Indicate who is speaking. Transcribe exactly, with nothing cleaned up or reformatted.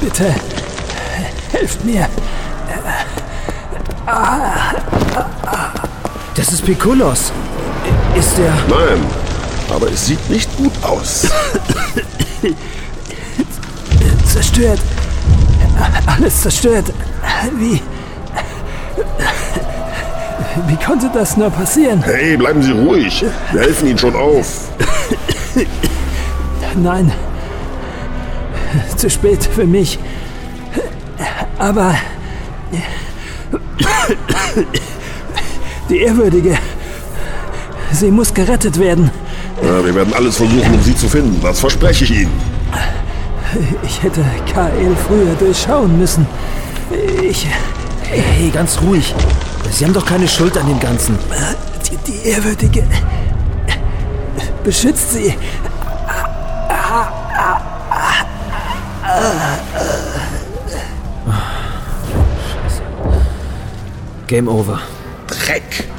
Speaker 1: Bitte, helft mir.
Speaker 2: Das ist Pikulos. Ist der...
Speaker 3: Nein, aber es sieht nicht gut aus.
Speaker 1: Zerstört. Alles zerstört. Wie... Wie konnte das nur passieren?
Speaker 3: Hey, bleiben Sie ruhig. Wir helfen Ihnen schon auf.
Speaker 1: Nein. Zu spät für mich. Aber... Die Ehrwürdige... Sie muss gerettet werden.
Speaker 3: Ja, wir werden alles versuchen, um sie zu finden. Das verspreche ich Ihnen.
Speaker 1: Ich hätte Kael früher durchschauen müssen. Ich...
Speaker 2: Hey, ganz ruhig. Sie haben doch keine Schuld an dem Ganzen.
Speaker 1: Die, die Ehrwürdige... beschützt sie.
Speaker 2: Game over.
Speaker 3: Dreck!